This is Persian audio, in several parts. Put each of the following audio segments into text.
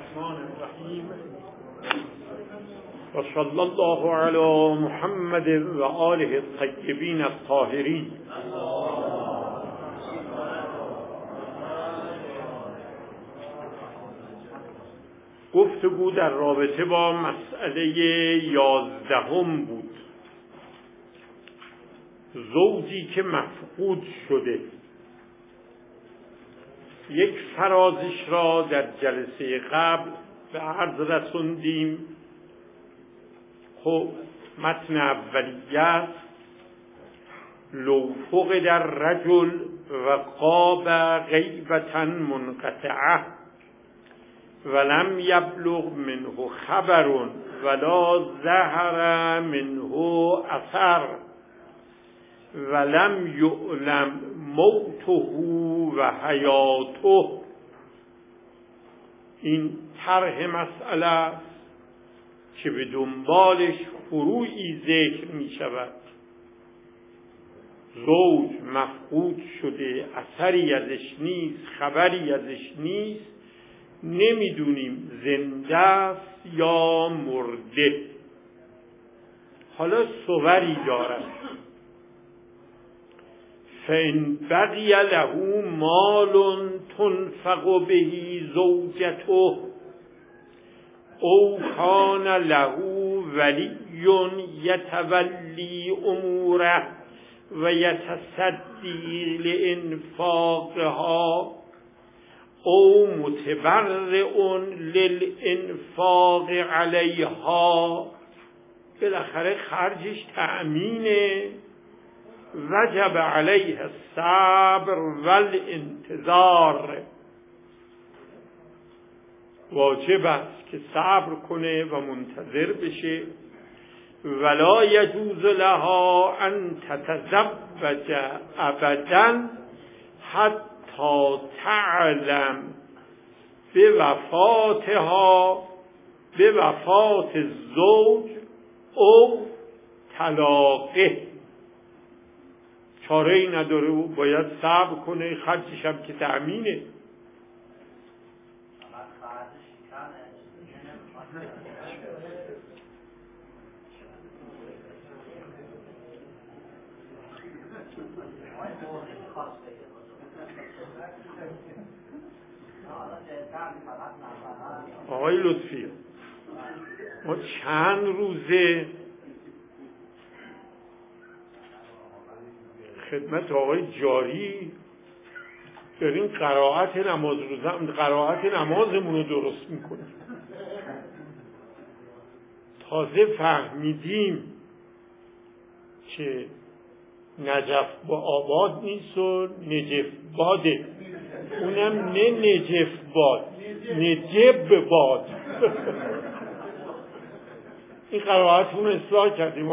الرحمن الرحیم و صلی الله علی محمد و آله الطیبین الطاهرین. گفتگو در رابطه با مسئله 11 بود، زوجی که مفقود شده. یک فرازش را در جلسه قبل به عرض رسوندیم. خب متن اولیه است: لو فقد الرجل و غاب غیبة منقطعه ولم یبلغ منه خبر ولا ظهر منه اثر ولم یعلم موته و حیاته. این طرح مسئله است که به دنبالش فروعی ذکر می شود. زوج مفقود شده، اثری ازش نیست، خبری ازش نیست، نمیدونیم زنده است یا مرده. حالا صوری دارد: فإن بقي له مال تنفق به زوجته او كان له ولی یتولی اموره و یتصدی لانفاقها او متبرع للانفاق علیها. بالاخره خرجش تأمینه. وجب علیه الصبر والانتظار. واجب است که صبر کنه و منتظر بشه. ولا یجوز لها ان تتزوج ابدا حتی تعلم به وفات الزوج او طلاقه. چاره ای نداره، او باید صبر کنه، خرجش هم که تأمینه. آقای لطفی، ما چند روزه خدمت آقای جاری داریم قرائت نمازمون رو درست میکنیم. تازه فهمیدیم که نجف با آباد نیست و نجف باده. اونم نه نجف باد، نجب باد. این قرائتمون رو اصلاح کردیم.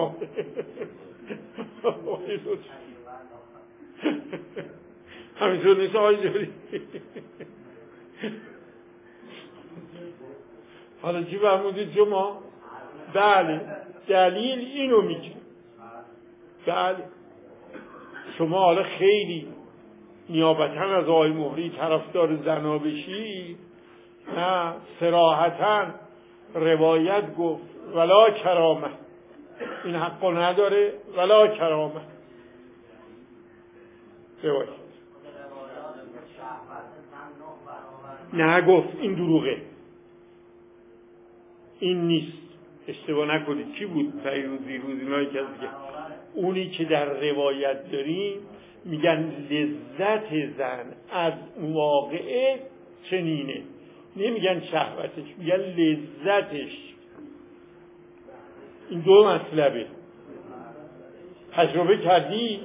همینطور نیست آقای جاری؟ حالا چی فرمودید شما؟ بله، دلیل اینو میگه. بله، شما حالا خیلی نیابتا از آقای مهری طرفدار زنا بشی، نه، صراحتا روایت گفت ولا کرامه، این حقو نداره، ولا کرامه. روایت نه گفت، این دروغه، این نیست. اشتباه نکنید. کی بود پیروزی روز اینایی که اونی که در روایت داریم میگن لذت زن از واقعه چنینه، نمیگن شهوتش، میگن لذتش. این دو مطلبه. تجربه کردی؟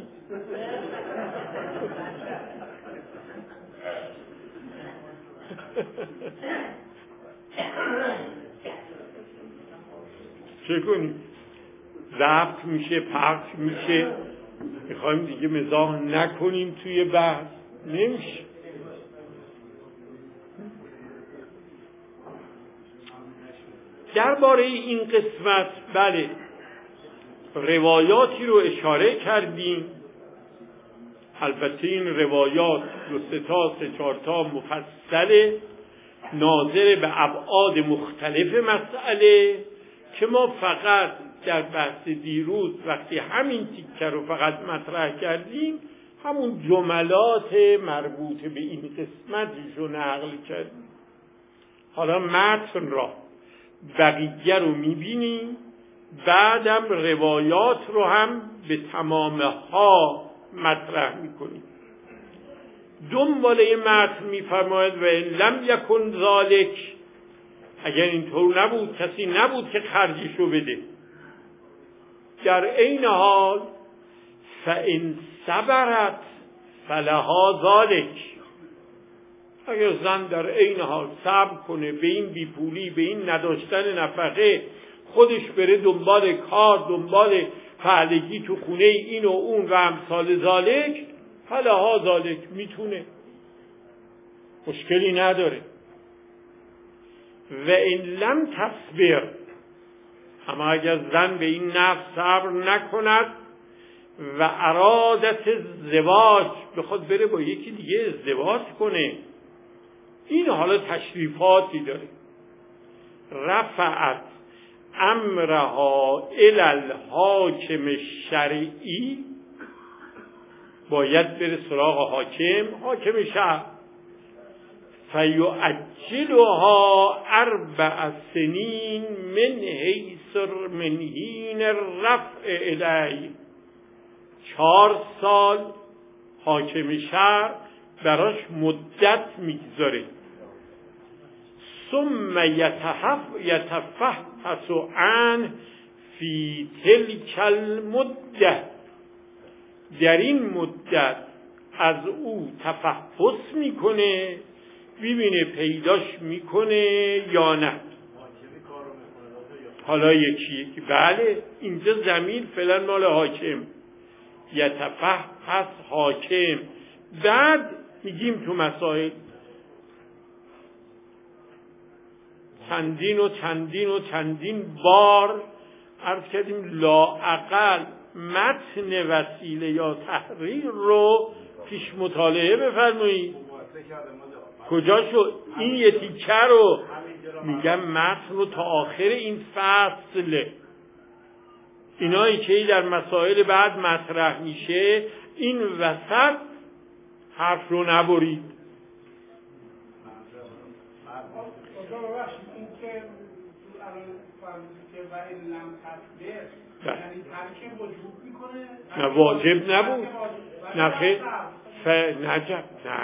چه کنیم؟ ضبط میشه، پخش میشه. میخوایم دیگه مزاح نکنیم توی بحث، نمیشه. درباره این قسمت بله روایاتی رو اشاره کردیم. البته این روایات 2 تا 3 4 تا مفصله، ناظر به ابعاد مختلف مسئله که ما فقط در بحث دیروز وقتی همین تیکه رو فقط مطرح کردیم همون جملات مربوط به این قسمتش رو نقل کردیم. حالا متن را بقیه رو میبینیم، بعدم روایات رو هم به تمام ها مطرح میکنیم. دنباله متن میفرماید و ان لم یکن ذالک، اگر اینطور نبود کسی نبود که خرجشو بده. در این حال فان صبرت فلها ذالک، اگر زن در این حال صبر کنه به این بیپولی، به این نداشتن نفقه، خودش بره دنبال کار، دنبال فعلگی تو خونه این و اون و امثال ذالک، فلها ذالک، میتونه، مشکلی نداره. و ان لم تصبر، اما اگر زن به این نفس صبر نکند و ارادت ازدواج، بخواد بره با یکی دیگه ازدواج کنه، این حالا تشریفاتی داره، رفعت امرها الی الحاکم الشرعی، باید بره سراغ حاکم شهر، فیعجلها 4 سنین من حین الرفع الیه، 4 سال حاکم شهر براش مدت میگذاره. ثم یتفحص عنه فی تلک المده، در این مدت از او تفحص میکنه، ببینه پیداش میکنه یا نه. حالا یکی بله اینجا ضمیر فعلا مال حاکم، یتفحص حاکم. بعد میگیم تو مسائل چندین بار عرض کردیم لااقل متن وسیله یا تحریر رو پیش مطالعه بفرمایید. کجا شد این یه تیکه رو میگم متن رو تا آخر این فصل، اینایی که در مسائل بعد مطرح میشه این وسط حرف رو نبرید. این که و این لم تصبر یعنی ترک وجوب میکنه؟ نه واجب نبود. نه خیر نجب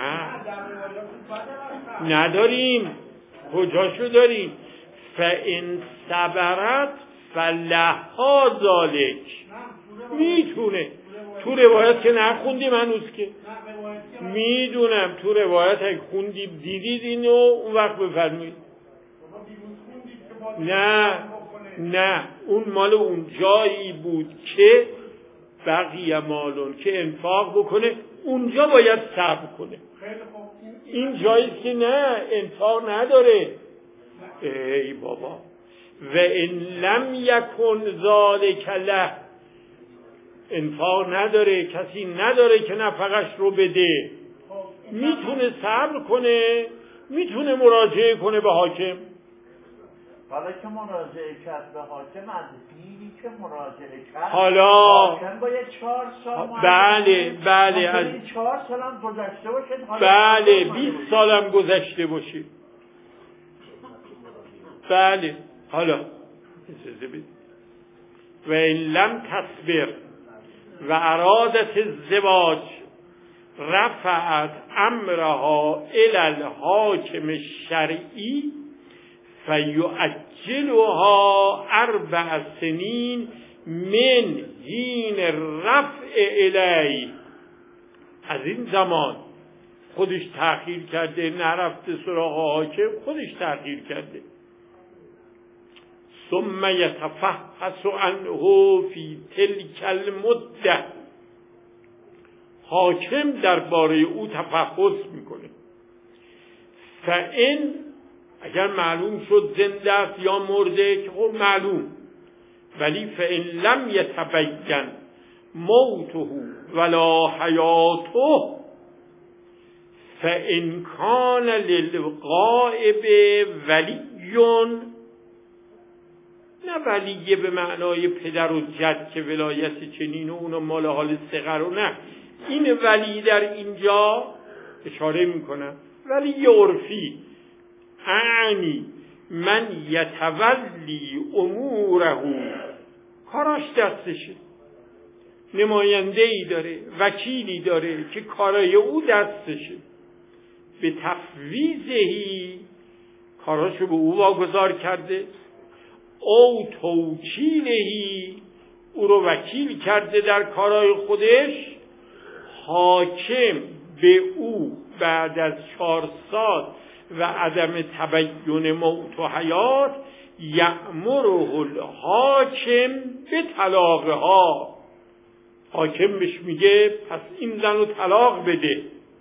نه نداریم. کجاشو داریم؟ فان صبرت فلها ذالک، میتونه. تو روایت که نخوندیم هنوز که میدونم، تو روایت اگه خوندیم دیدید اینو اون وقت بفرمایید. نه اون مال اون جایی بود که بقیه مالون که انفاق بکنه اونجا باید صبر کنه. این جایی که نه انفاق نداره. ای بابا و ان لم یکن ذالک له، انفاق نداره، کسی نداره که نفقش رو بده، میتونه صبر کنه، میتونه مراجعه کنه به حاکم. حالا که مراجعه کرد به حاکم، از دیری که مراجعه کرد حالا حاکم باید 4 سال بله از 4 سال هم گذشته باشه، بله 20 سال هم گذشته باشه. بله حالا و این لم تصبر و ارادت الزواج رفعت امرها الی الحاکم الشرعی فیعجلها 4 سنین من حین الرفع الیه. از این زمان خودش تأخیر کرده، نرفته سراغ حاکم، خودش تأخیر کرده. ثم یتفحص عنه فی تلک المده، حاکم درباره او تفحص میکنه. فان اگر معلوم شد زنده است یا مرده که خب معلوم، ولی فان لم یتبین موته ولا حیاته فإن کان للغائب ولیون، نه ولیه به معنای پدر و جد که ولایت چنین و اونو مال حال صغر و نه، این ولی در اینجا اشاره میکنم ولی عرفی، اعنی من یتولی اموره، کاراش دستشه، نماینده ای داره، وکیلی داره که کارای او دستشه، به تفویضهی، کاراشو به او واگذار کرده، او توکیلهی، او رو وکیل کرده در کارهای خودش، حاکم به او بعد از 4 سال و عدم تبین موت و حیات، یأمره الحاکم به طلاقها، حاکم بهش میگه پس این زن رو طلاق بده.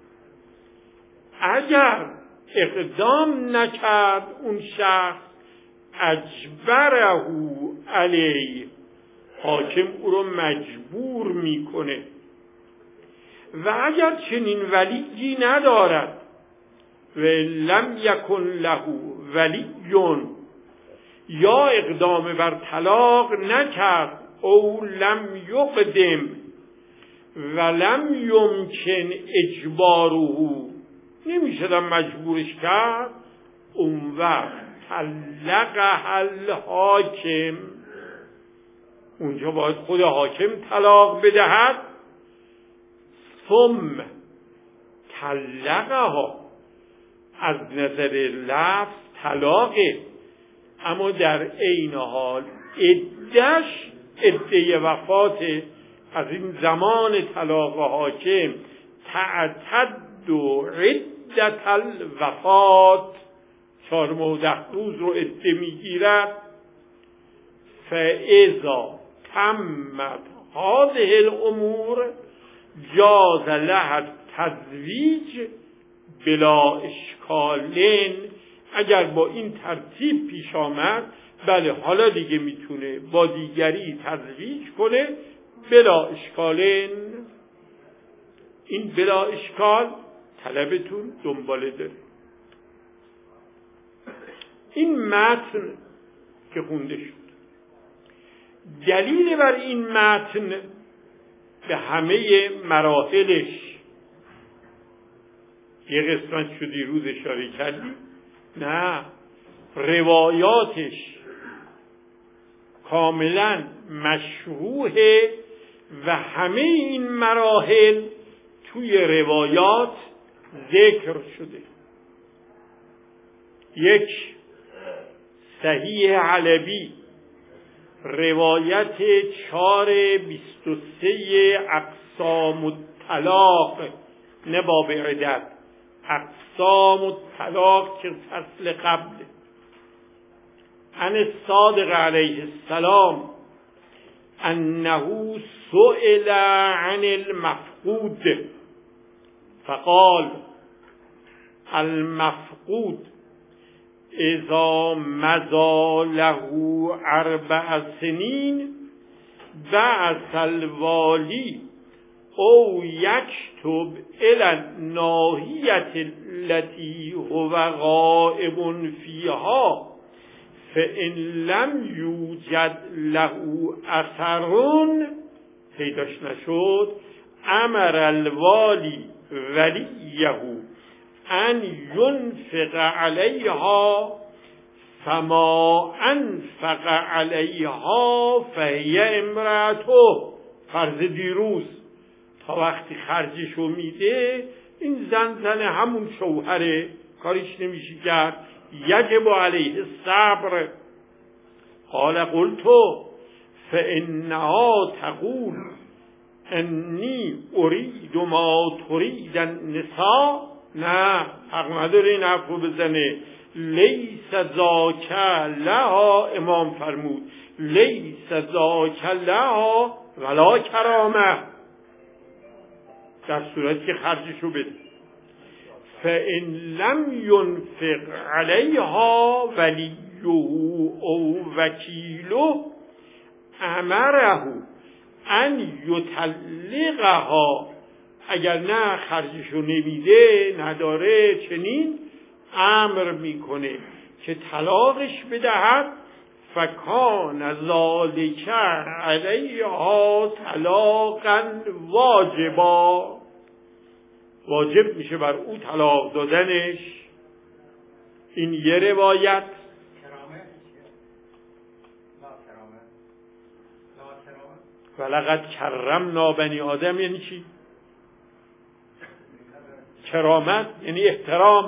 اگر اقدام نکرد اون شخص، اجبره علیه، حاکم او رو مجبور میکنه. و اگر چنین ولیی ندارد، و لم یکن له ولیون، یا اقدام بر طلاق نکرد، او لم یقدم ولم یمکن اجباره، نمیشدم مجبورش کرد، اون وقت طلقها الحاکم، اونجا باید خود حاکم طلاق بدهد. ثم طلقها، از نظر لفظ طلاقه، اما در عین حال عده‌اش عده وفات، از این زمان طلاق حاکم تعتد عدة الوفات، 4 ماه و 10 روز رو عده میگیرد. فاذا تمت هذه الامور جاز لها التزویج بلا اشکالین، اگر با این ترتیب پیش آمد، بله حالا دیگه میتونه با دیگری تزویج کنه بلا اشکالین. این بلا اشکال طلبتون دنباله داره. این متن که خونده شد، دلیل بر این متن به همه مراحلش، یه قسمت شو دیروز اشاره کردی، نه، روایاتش کاملا مشروحه و همه این مراحل توی روایات ذکر شده. 1 صحیح علوی، روایت 423 اقسام الطلاق، نه باب عدد، اقسام الطلاق که فصل قبل، عن الصادق علیه السلام انه سئل عن المفقود فقال المفقود اذا مضى له 4 سنین بعث الوالی او یکتب الی الناحیة التي هو غائب فیها، فإن لم یوجد له اثر، پیداش نشد، امر الوالی ولیه ان ینفق علیها، فما انفق علیها فهی امرأته. فرض دیروز، تا وقتی خرجشو میده این زن همون شوهره، کاریش نمیشه کرد، یجب علیه الصبر. قال قلت فانها تقول انی ارید ما ترید النساء، نه حق نداره این حرف رو بزنه. لیس ذاک لها، امام فرمود لیس ذاک لها ولا کرامه، در صورتی که خرجشو بده. فإن لم ينفق علیها ولیه او وکیله امره ان یطلقها اگر نه خرجشو نمیده نداره، چنین امر میکنه که طلاقش بدهد. فکان ذالک علیها طلاقا واجبا، واجب میشه بر او طلاق دادنش. این یه روایت. ولقد کرمنا بنی آدم یعنی چی؟ کرامت یعنی احترام.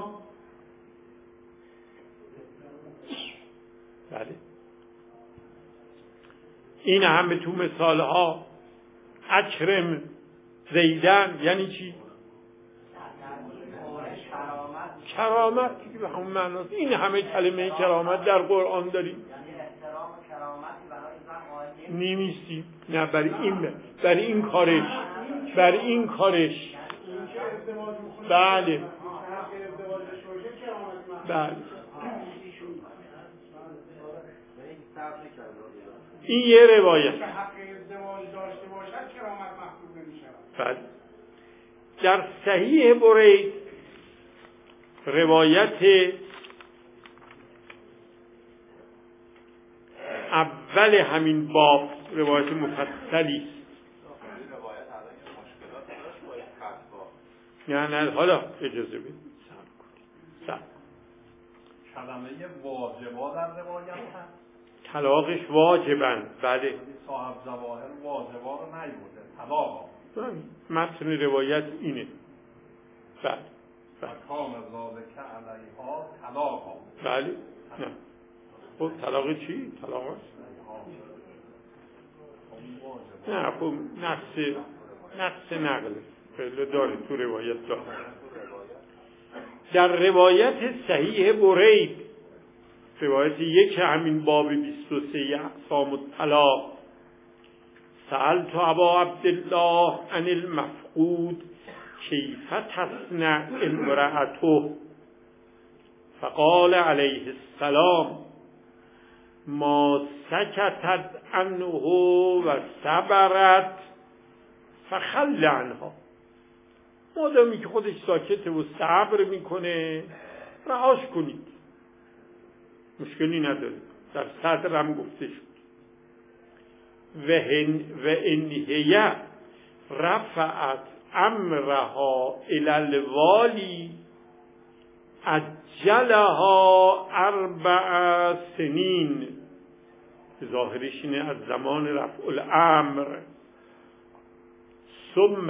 بله. این همه تو مثال ها. اکرم زیدن یعنی چی؟ کرامت به همون معناست. این همه کلمه کرامت در قرآن داریم. نیمیستی. نه برای این کارش بله بله. این یه روایت. بله. در صحیح برید روایت اول همین باب، روایت مفصلی است. نه حالا اجازه بدید صبر. کلمه واجبا در روایت هست. طلاقش واجبن. بله. صاحب ظواهر واجبا رو نیورده، طلاقا. متن روایت اینه. بله. فکان ذالک علیها طلاقا. بله. نه. خب طلاق چی؟ طلاق است؟ نه خب نقص نقل خیلی داره تو روایت داره. در روایت صحیح برید، روایت یک همین باب 23 اقسام الطلاق، سألت ابا عبدالله عن المفقود کیف تصنع امرأته فقال علیه السلام ما سکتت عنه و صبرت فخل عنها. مادامی که خودش ساکته و صبر میکنه رهاش کنید، مشکلی نداره. در صدر هم گفته شد و ان هی رفعت امرها الی الوالی عجلها 4 سنین. ظاهرش اینه از زمان رفع الامر. ثم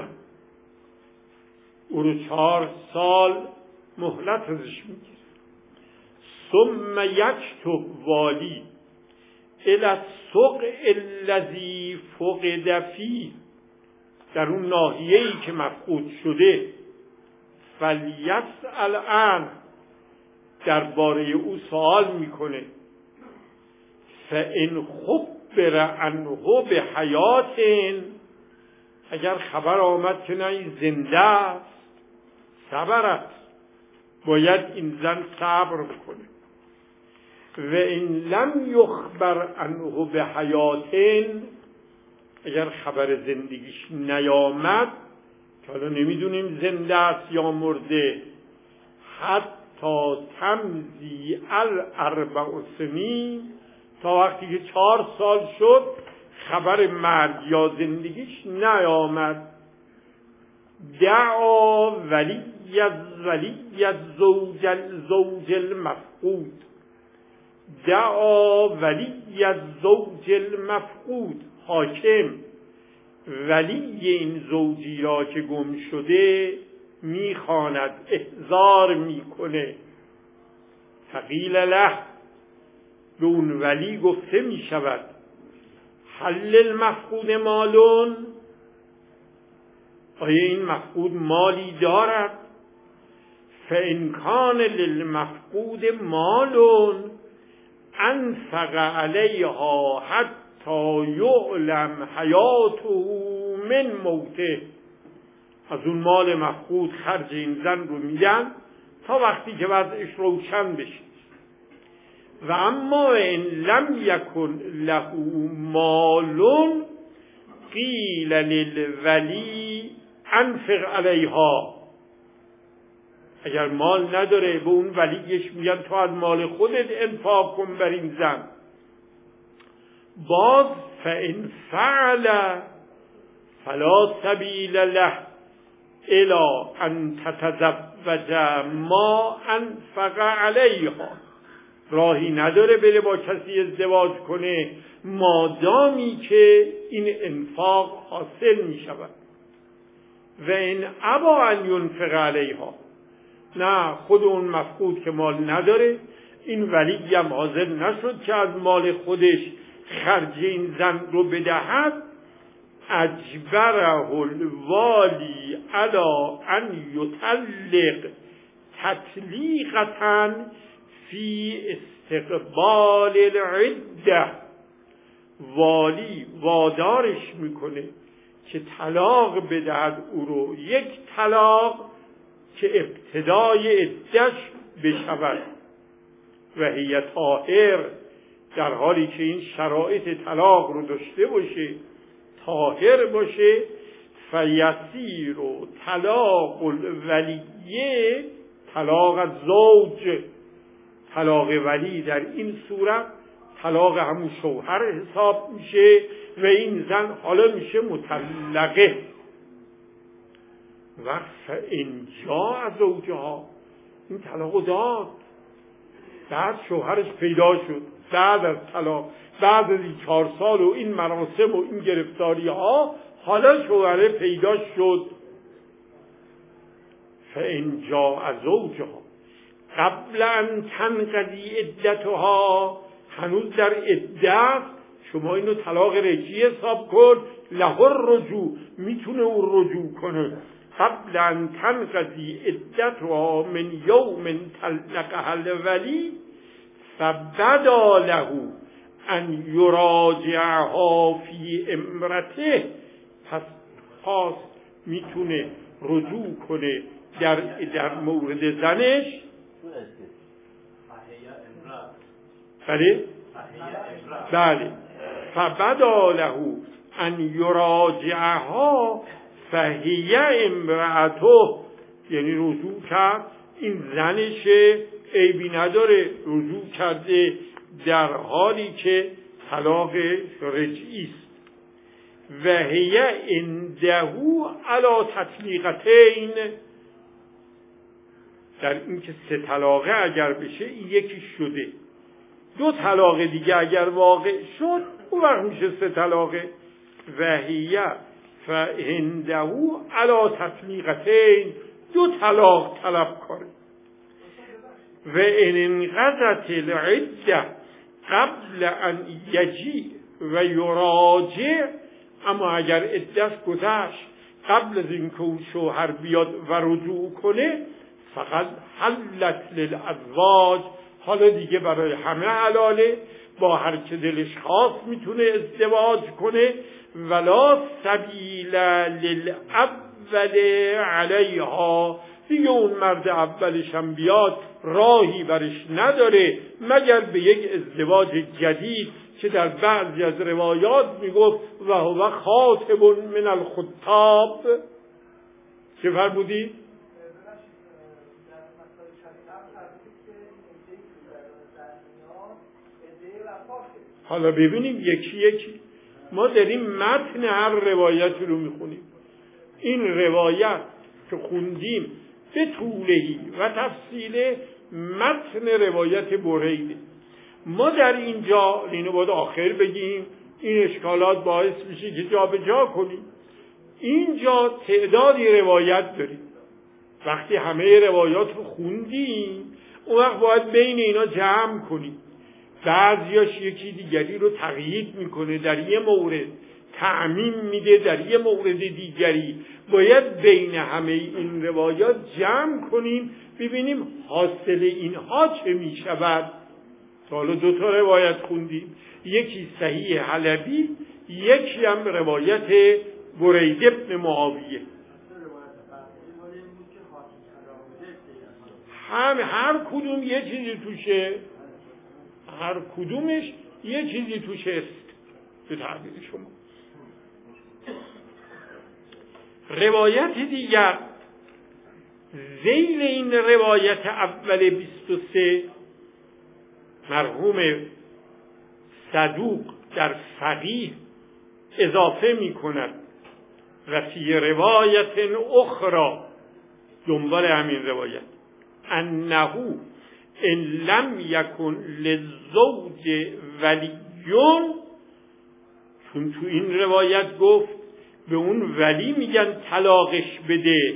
او رو 4 سال مهلت ازش میگیره. ثم یکتب والی الی السوق الذی فقد فیه، در اون ناحیه‌ای که مفقود شده، فلیسأل عنه، درباره او سوال میکنه. فان خبر عنه بحیات، اگر خبر آمد که نه زنده است، صبرت، باید این زن صبر بکنه. و ان لم یخبر عنه بحیات، اگر خبر زندگیش نیامد که حالا نمیدونیم زنده است یا مرده، حتی تمضی 4 سنین، تا وقتی که 4 سال شد خبر مرگ یا زندگیش نیامد، دعا ولی زوج المفقود، دعا ولی زوج المفقود، حاکم ولی این زوجی را که گم شده میخواند، احضار میکنه. فقیل له، به اون ولی گفته میشود هل المفقود مالون، آیا این مفقود مالی دارد؟ فان کان للمفقود مالون انفق علیها حتی یعلم حیاته من موته، از اون مال مفقود خرج این زن رو میدن تا وقتی که وضعش روشن بشه. و اما ان لم یکن له مال قیل للولی انفق علیها، اگر مال نداره به اون ولیش میگن تو از مال خودت انفاق کن بر این زن. باز فإن فعل فلا سبیل له الی ان تتزوج ما انفق علیها، راهی نداره بره با کسی ازدواج کنه مادامی که این انفاق حاصل می شود. و این ابا ان ینفق علیها، نه خود اون مفقود که مال نداره، این ولی هم حاضر نشد که از مال خودش خرج این زن رو بدهد، اجبره الوالی علی ان یطلق تطلیقة فی استقبال العده، والی وادارش میکنه که طلاق بدهد او رو، یک طلاق که ابتدای عده‌اش بشود. و هی طاهر، در حالی که این شرایط طلاق رو داشته باشه، طاهر باشه. فیسیر طلاق الولیه طلاق الزوج، طلاق ولی در این صورت طلاق همون شوهر حساب میشه و این زن حالا میشه مطلقه. و فإن جاء زوجها، این طلاق داد، بعد شوهرش پیدا شد بعد از طلاق، بعد از 4 سال و این مراسم و این گرفتاری ها، حالا شوهره پیدا شد. فإن جاء زوجها قبل ان تنقضی عدتها، هنوز در عده، شما اینو طلاق رجعی حساب کن، له الرجوع، میتونه اون رجوع کنه. قبل ان تنقضی عدتها من یوم طلقها الولی فبدا له ان یراجعها فی امرته، پس میتونه رجوع کنه در مورد زنش. بله فبدا له ان یراجعها فهی امرأته، یعنی رجوع کرد، این زنشه، عیبی نداره، رجوع کرده در حالی که طلاق رجعی است. و هی عنده علی تطلیقتین، در این که 3 طلاقه اگر بشه یکی شده، 2 طلاق دیگه اگر واقع شد اون وقت میشه 3 طلاقه. و هی فعنده علی تطلیقتین، 2 طلاق طلب کنه. و ان انقضت العده قبل ان یجی و یراجع، اما اگر عده‌اش گذشت قبل از اینکه اون شوهر بیاد و رجوع کنه، فقط حلت للازواج، حالا دیگه برای همه حلاله، با هر که دلش خواست میتونه ازدواج کنه. ولا سبیل للاول علیها، دیگه اون مرد اولش هم بیاد راهی برش نداره مگر به یک ازدواج جدید که در بعضی از روایات میگفت و هو خاطب من الخطاب. چه فرمودی؟ حالا ببینیم یکی یکی، ما داریم متن هر روایتی رو میخونیم. این روایت که خوندیم به طولهی و تفصیل متن روایت بریده. ما در اینجا اینو باید آخر بگیم، این اشکالات باعث میشه که جا به جا کنیم. اینجا تعدادی روایت داریم، وقتی همه روایات رو خوندیم اون وقت باید بین اینا جمع کنیم. بعضیاش یکی دیگری رو تقیید میکنه، در یه مورد تعمیم میده، در یه مورد دیگری. باید بین همه این روایات جمع کنیم ببینیم حاصل اینها چه میشود. حالا 2 تا روایت خوندیم، یکی صحیح حلبی، یکی هم روایت برید ابن معاویه. هر کدوم یه چیزی توشه، هر کدومش یه چیزی توشه است به تعبیر شما. روایت دیگر ذیل این روایت اول 23 مرحوم صدوق در فقیه اضافه می کند و فی روایت اخرى دنبال همین روایت انه ان لم یکن للزوج ولیون، چون تو این روایت گفت به اون ولی میگن طلاقش بده،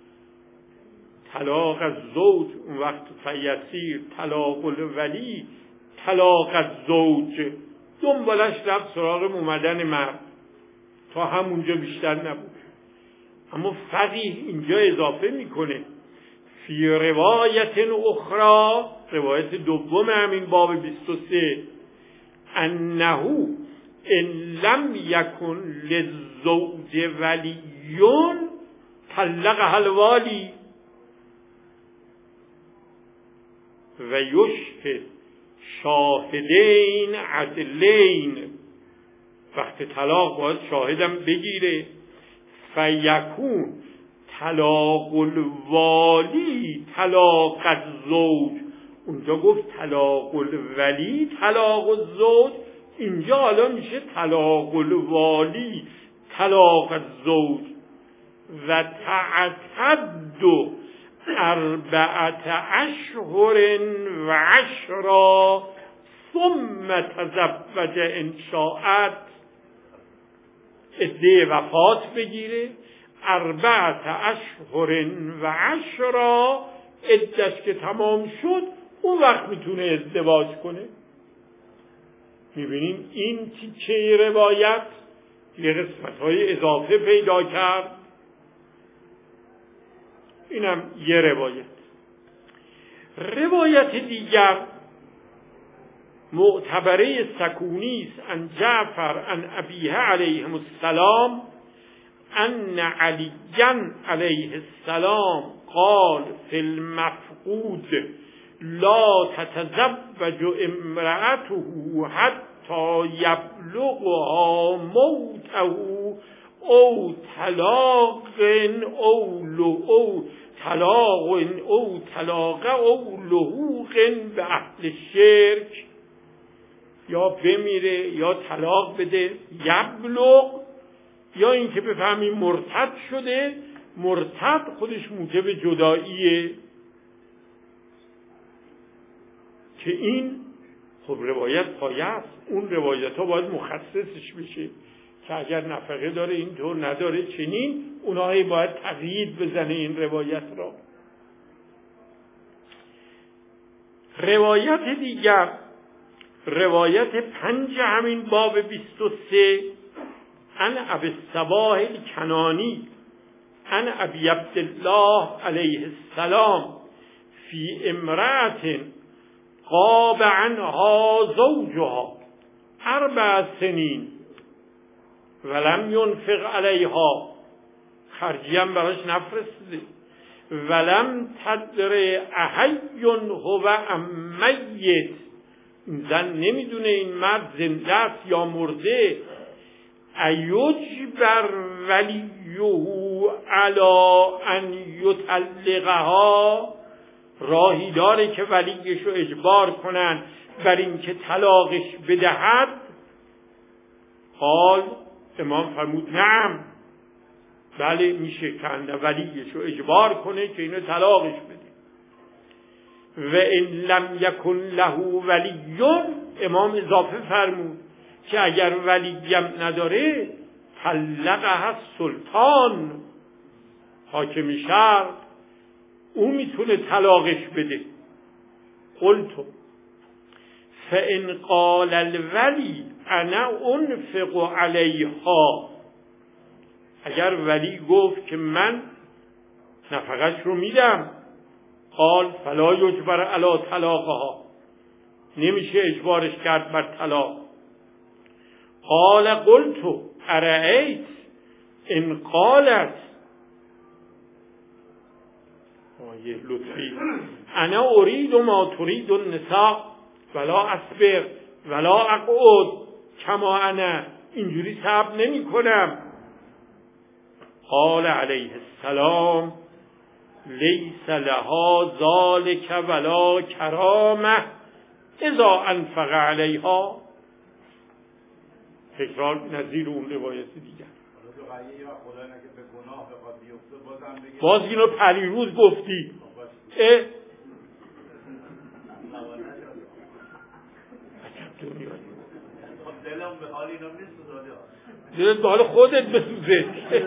طلاق از زوج، اون وقت فیسیر طلاق الولی طلاق از زوج، دنبالش رفت سراغ اومدن مرد، تا همونجا بیشتر نبود. اما فقیه اینجا اضافه میکنه فی روایت اخرى، روایت دوم همین باب 23 انه ان لم یکن للزوج ولیون طلقها الوالی و یشهد شاهدین عدلین، وقت طلاق باید شاهدم بگیره، فیکون طلاق الوالی طلاق الزوج، اونجا گفت طلاق الولی طلاق الزوج، اینجا حالا میشه طلاق الوالی طلاق الزوج و تعتد 4 اشهر و 10 ثم تزوج ان شاءت، عده وفات بگیره 4 اشهر و 10 عدش که تمام شد اون وقت میتونه ازدواج کنه. میبینیم این تیکه روایت یه قسمت‌های اضافه پیدا کرد. اینم یه روایت. روایت دیگر معتبره سکونی است عن جعفر عن ابیه علیه السلام ان علی علیه السلام قال فی المفقود لا تتزوج امرأته حتی یبلغها موته او طلاق او طلاق او لحوق به اهل شرک، یا بمیره یا طلاق بده، یبلغ، یا اینکه بفهمیم مرتد شده، مرتد خودش موجب جداییه، که این خب روایت پایه است. اون روایت ها باید مخصصش بشه که اگر نفقه داره اینطور نداره چنین، اونهایی باید تقیید بزنه این روایت را. روایت دیگر روایت 5 همین باب 23 عن ابی الصباح الکنانی عن ابی عبدالله علیه السلام فی امرأة غاب عنها زوجها 4 سنین ولم ینفق علیها، خرجیم براش نفرستده، ولم تدر احی هو ام میت، این زن نمیدونه این مرد زنده است یا مرده، ایجبر ولیه علی ان یطلقها، راهی داره که ولیش رو اجبار کنن بر این که طلاقش بدهد؟ قال امام فرمود نعم، بله میشه که ولیش رو اجبار کنه که اینو طلاقش بده. و ان لم یکن له ولیون، امام اضافه فرمود که اگر ولیم نداره طلقها السلطان، حاکم شهر، او میتونه طلاقش بده. قلت فان قال الولی انا انفق علیها، اگر ولی گفت که من نفقش رو میدم، قال فلا یجبر علی طلاقها، نمیشه اجبارش کرد بر طلاق. قال قلت ارأیت ان قالت، یه لطفی، انا ارید ما ترید النساء ولا اصبر ولا اقعد کما انا، اینجوری صبر نمی کنم. قال علیه السلام لیس لها ذلک ولا کرامه اذا انفق علیها. تکرار نظیر اون روایت دیگر. باز اینو پریروز گفتی. دلم به حال اینا میسوزه. دلت به حال خودت بسوزه.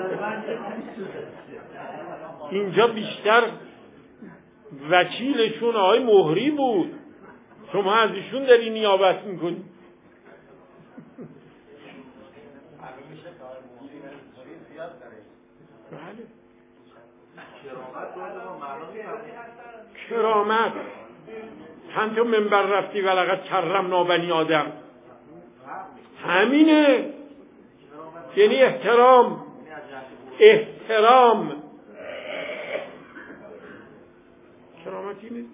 اینجا بیشتر وکیلشون آقای مهری بود، شما از ایشون داری نیابت میکنی. بله. کرامت چند تا منبر رفتی ولقد کرمنا بنی آدم، همینه، یعنی احترام. کرامتی نیست.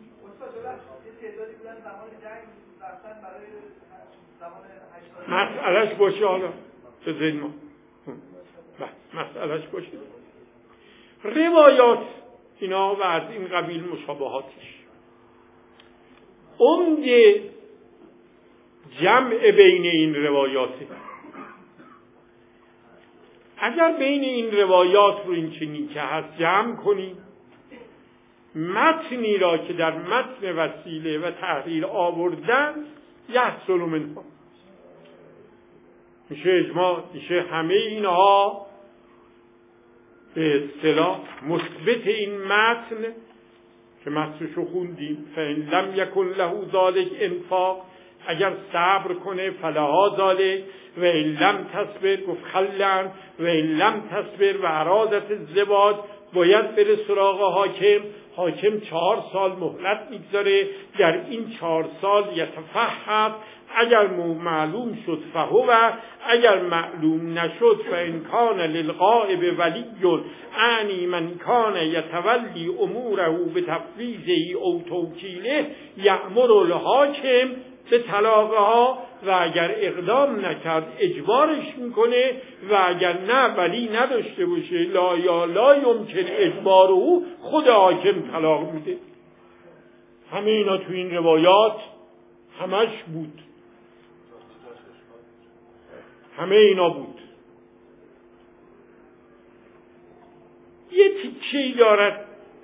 مسئلهش باشه، حالا به ذهن ما مسئلهش باشه. روایات اینا و از این قبیل مشابهاتش. عمده جمع بین این روایاته. اگر بین این روایات رو این چنین که هست جمع کنیم، متنی را که در متن وسیله و تحریر آوردن یحصل منها، میشه اجماع، میشه همه اینها به اصطلاح مثبت این متن که متنشو خوندیم. فإن لم یکن له ذلک انفاق، اگر صبر کنه فلها ذلک، و ان لم تصبر گفت خلن، و ان لم تصبر و ارادت الزواج، باید بره سراغ حاکم. حاکم 4 سال مهلت میگذاره، در این 4 سال یتفحص، اگر معلوم شد فهو، اگر معلوم نشد فإن کان للغائب ولی اعنی من کان یتولی اموره بتفویضه او توکیله یأمر الحاکم به طلاقها، و اگر اقدام نکرد اجبارش میکنه، و اگر نه ولی نداشته باشه لا یمکن اجبار او، خود حاکم طلاق میده. همه اینا تو این روایات همش بود، همه اینا بود. یه تیکه‌ای دارد،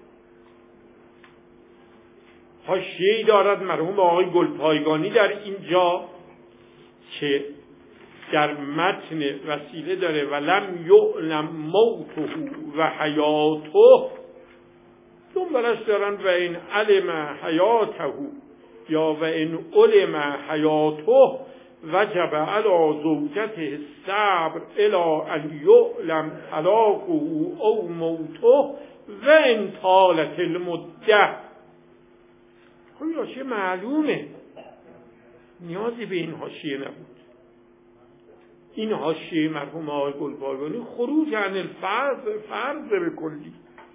حاشیه‌ای دارد مرحوم آقای گلپایگانی در اینجا که در متن وسیله داره ولم یعلم موته و حیاته، دنبالش دارن و این علم حیاته یا و این علم حیاته وجب علی زوجته الصبر الی ان یعلم طلاقه او موته و ان طالت المده. خب حاشیه معلومه، نیازی به این حاشیه نبود. این حاشیه مرحوم آقای گلپایگانی خروج عن الفرض به کلی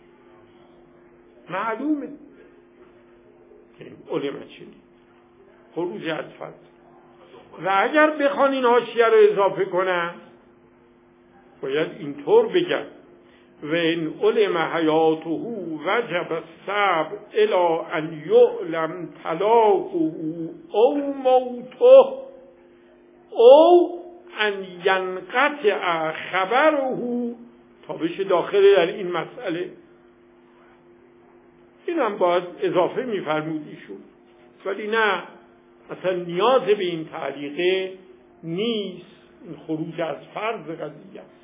معلومه که این علم چیه، خروج از فرض. و اگر بخوان این حاشیه رو اضافه کنن باید اینطور بگن و این علم حیاته وجب الصبر الی ان یعلم طلاقه او موته او ان ینقطع خبره، تا بشه داخل در این مسئله. این هم باید اضافه میفرمود ایشون، ولی نه، اصلا نیاز به این تعلیقه نیست. این خروج از فرض قضیه است.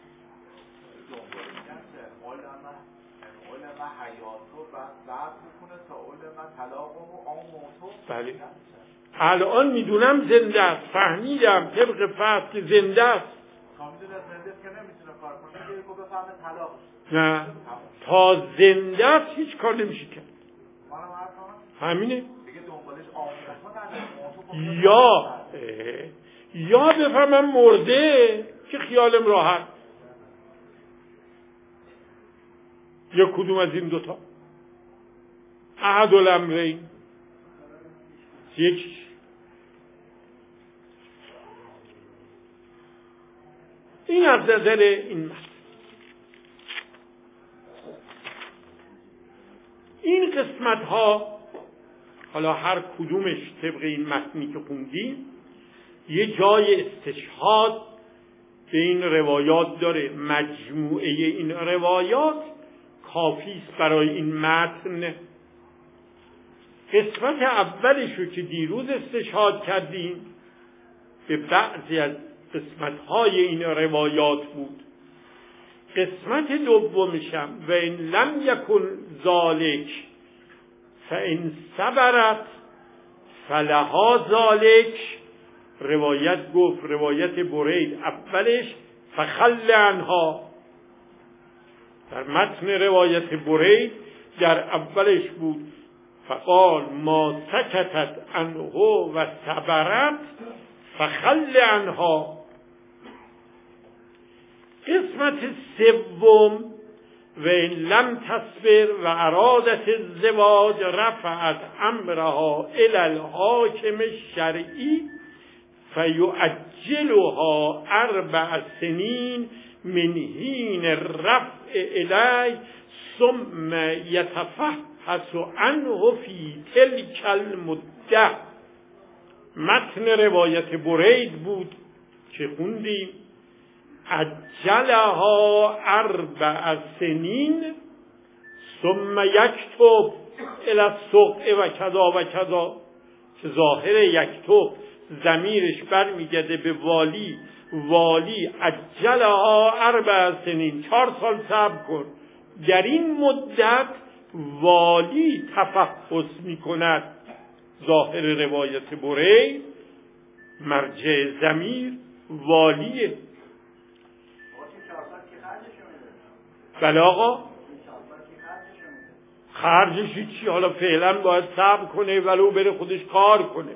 بله الان میدونم زنده است، فهمیدم طبق فرض که زنده است. نه تا زنده است هیچ کار نمیشه کرد. همینه. یا بفهمم مرده که خیالم راحت، یا کدوم از این دوتا، احد الامرین، یکیش. این از نظر این متن. قسمت ها حالا هر کدومش طبق این متنی که خوندیم یه جای استشهاد به این روایات داره. مجموعه این روایات کافی است برای این متن. قسمت اولشو که دیروز استشهاد کردیم به بعضی از قسمت‌های این روایات بود. قسمت دومشم و ان لم یکن ذالک فان صبرت فلها ذالک، روایت گفت، روایت برید اولش فخل عنها، در متن روایت برید در اولش بود فقال ما سکتت عنه و صبرت فخل عنها. قسمت سوم و ان لم تصبر و ارادت الزواج رفعت امرها الی الحاکم الشرعی فیعجلها 4 سنین من حین الرفع الی ثم یتفحص عنه فی تلک المده. متن روایت برید بود که خوندیم عجلها 4 سنین ثم یکتب الی السقع و کذا و کذا، که ظاهر یکتب ضمیرش برمیگرده به والی. والی عجلها 4 سنین، 4 سال صبر کن. در این مدت والی تفحص میکند. ظاهر روایت برید مرجع ضمیر والیه. بله آقا، خرجش چی؟ حالا فعلا باید صبر کنه ولو بره خودش کار کنه.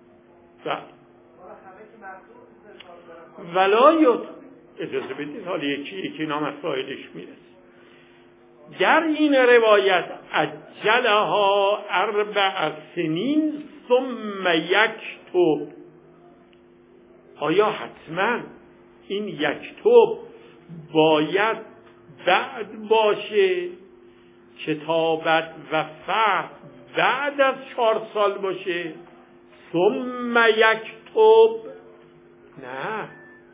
ولایت اجازه بدید حالا یکی اینا مسائلش میرسه. در این روایت عجلها 4 سنین ثم یکتب، آیا حتما این یکتب باید بعد باشه؟ کتابت و فهم بعد از 4 سال باشه؟ ثم یکتب نه،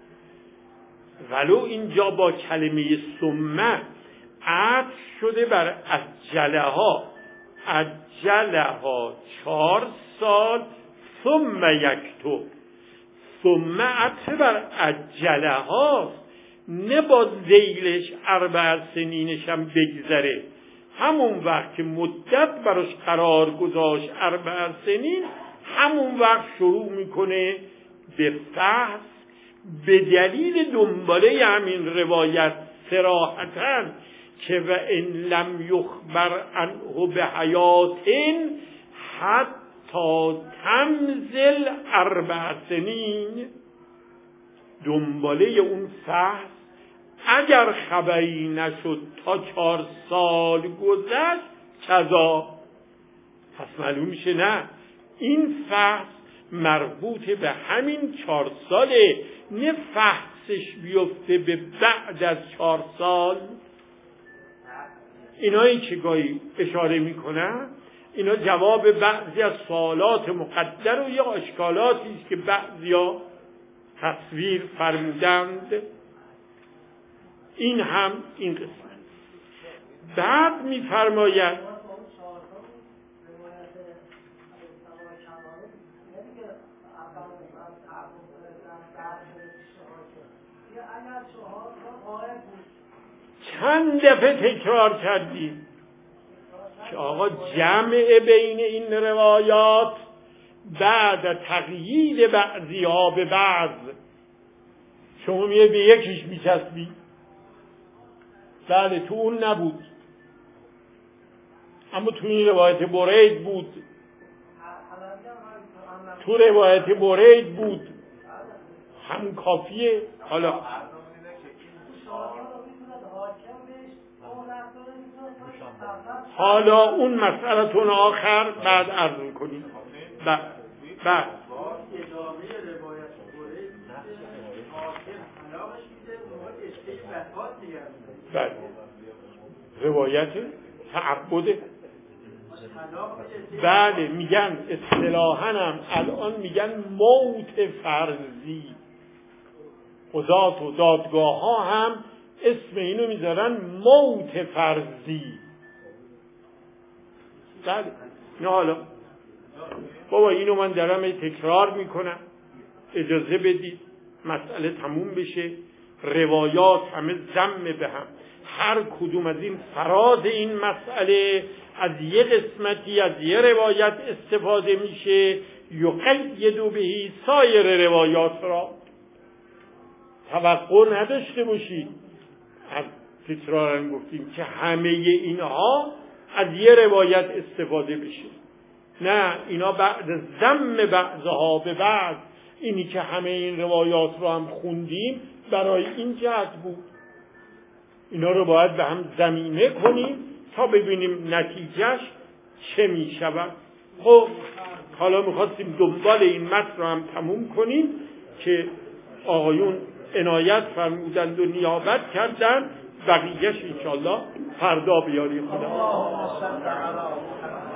ولو اینجا با کلمه ثم عطف شده بر عجلها، عجلها 4 سال ثم یکتب، ثم عطف بر عجلها، نه با ذیلش 4 سنینش هم بگذره. همون وقت که مدت براش قرار گذاشت 4 سنین، همون وقت شروع میکنه به فحص، به دلیل دنباله همین روایت صراحتاً که و ان لم یخبر عنه به حیات حتی تنزل 4 سنین، دنباله اون فحص اگر خبری نشد تا 4 سال گذشت کذا. پس معلوم میشه نه، این فحص مربوط به همین 4 ساله، نه فحصش بیفته به بعد از 4 سال. اینایی که گاهی اشاره میکنن اینا جواب بعضی از سوالات مقدر و یا اشکالاتی است که بعضیا تصویر فرمودند. این هم این قسمت. بعد میفرماید چند دفعه تکرار کردیم که آقا جمع بین این روایات بعد تقیید بعضی ها به بعض، شما میگه به یکیش میچسبی، بله تو اون نبود، اما تو این روایت برید بود، تو روایت برید بود، هم کافیه. حالا اون مسئلتون آخر بعد عرض میکنیم. بعد روایت تعبده بله میگن اصطلاحاً هم الان میگن موت فرضی. قضات و دادگاه ها هم اسم اینو میذارن موت فرضی. بله نه حالا بابا اینو من دارم تکرار میکنم، اجازه بدید مسئله تموم بشه. روایات همه ضم به هم، هر کدوم از این فراز این مسئله از یه قسمتی از یه روایت استفاده میشه، یقید بهی سایر روایات را. توقع نداشته باشید، از تکرارن گفتیم که همه اینها از یه روایت استفاده بشه، نه اینا بعد ضم بعضها به بعض. اینی که همه این روایات رو هم خوندیم برای این جهت بود. اینا رو باید به هم ضمیمه کنیم تا ببینیم نتیجهش چه می شود. خب حالا میخواستیم دنبال این متن رو هم تموم کنیم که آقایون عنایت فرمودند و نیابت کردند، بقیهش انشاءالله فردا بیاریم. خدا